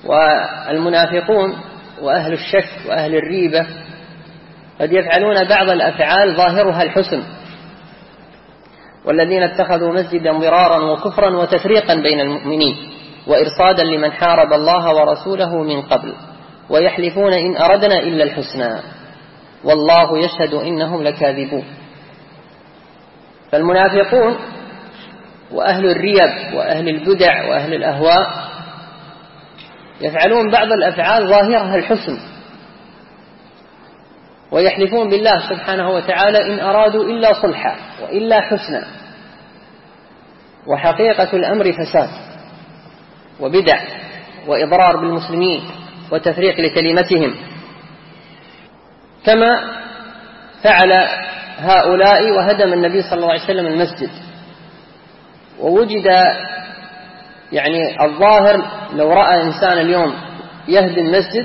والمنافقون وأهل الشك وأهل الريبة قد يفعلون بعض الأفعال ظاهرها الحسن، والذين اتخذوا مسجدا ضرارا وكفرا وتفريقا بين المؤمنين وإرصادا لمن حارب الله ورسوله من قبل ويحلفون إن أردنا إلا الحسنى والله يشهد إنهم لكاذبون. فالمنافقون وأهل الريب وأهل البدع وأهل الأهواء يفعلون بعض الأفعال ظاهرها الحسن، ويحلفون بالله سبحانه وتعالى إن أرادوا إلا صلحا وإلا حسنا، وحقيقة الأمر فساد وبدع وإضرار بالمسلمين وتفريق لكلمتهم، كما فعل هؤلاء وهدم النبي صلى الله عليه وسلم المسجد. ووجد يعني الظاهر لو رأى إنسان اليوم يهدم مسجد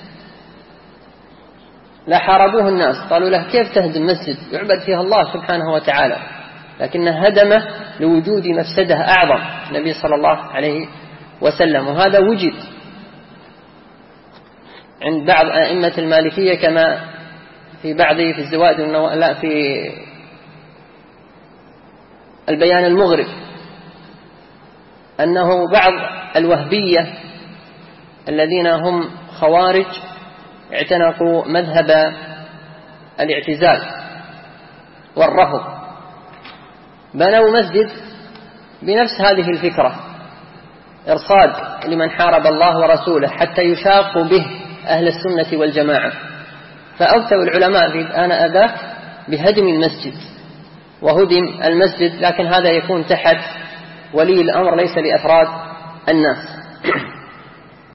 لحاربوه الناس، قالوا له كيف تهدم مسجد يعبد فيها الله سبحانه وتعالى، لكنه هدمه لوجود مفسدة أعظم النبي صلى الله عليه وسلم. وهذا وجد عند بعض أئمة المالكية كما في بعض في الزوائد لا في البيان المغرب، أنه بعض الوهبية الذين هم خوارج اعتنقوا مذهب الاعتزال والرفض بنوا مسجد بنفس هذه الفكرة، إرصاد لمن حارب الله ورسوله حتى يشاقوا به أهل السنة والجماعة، فأفتوا العلماء في آنذاك بهدم المسجد وهدم المسجد، لكن هذا يكون تحت ولي الأمر ليس لأفراد الناس.